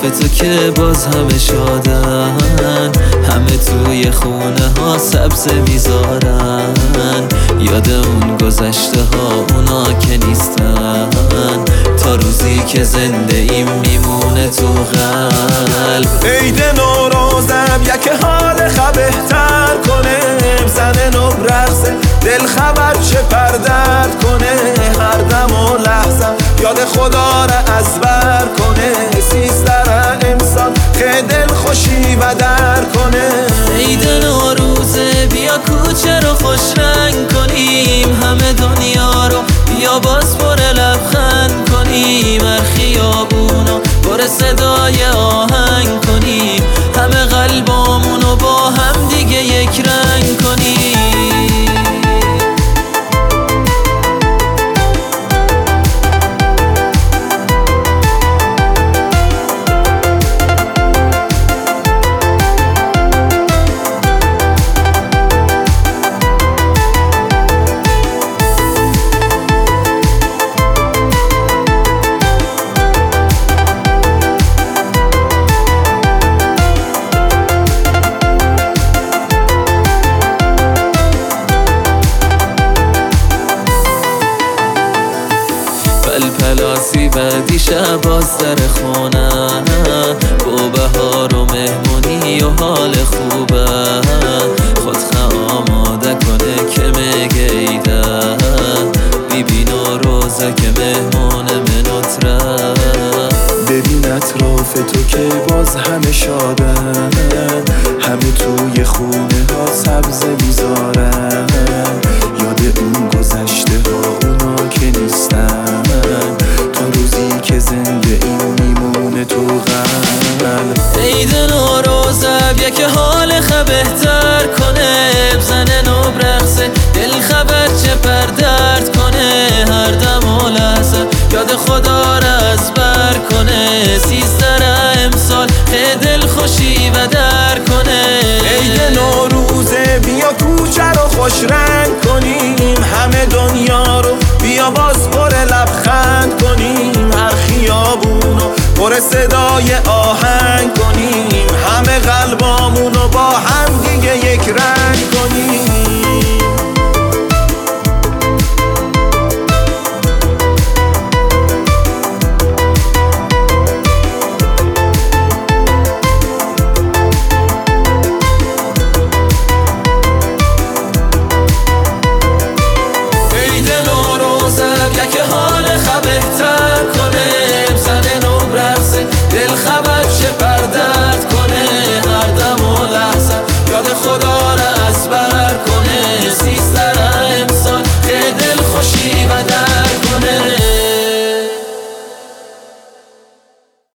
تو که باز همه شادن، همه توی خونه ها سبزه میذارن، یاد اون گذشته ها اونا که نیستن، تا روزی که زنده ایم میمونه تو قلب. عید نوروزم یک حال بهتر کنه، زن نو رقصه دل خبر چه پردرد کنه، هر دم و لحظم یاد خدا را از بر کنه، 13 امسال که دل خوشی و در کنه. عید نوروزه بیا کوچه رو خوش رنگ کنیم، همه دنیا رو بیا باز پر لبخند کنیم، هر خیابونو پر صدای آهنگ کنیم، همه قلبامونو با هم دیگه یک رنگ کنیم. پلاسی و دیشب باز در خونه، با بهار و مهمونی و حال خوبه، خودخواه آماده کنه که مگیده، ببین و روزه که مهمون منوتره، ببین اطراف تو که باز همه شادن، همه توی خونه ها سبزه میذارن، یاد اون گذشته ها اونا که نیستن، تا روزی که زنده این میمونه تو قلب. عید نوروزم یک حال بهتر کنه، زن نو رقصه دل خبر چه پردرد کنه، هر دم و لحظه یاد خدا را از بر کنه، 13 امسال که دل خوشی و در کنه. عید نوروزه بیا کوچه رو خوش رنگ کنیم، همه دنیا رو بیا باز پر لبخند کنیم، هر خیابونو پر صدای آهنگ کنیم، همه قلبامونو با هم دیگه یک رنگ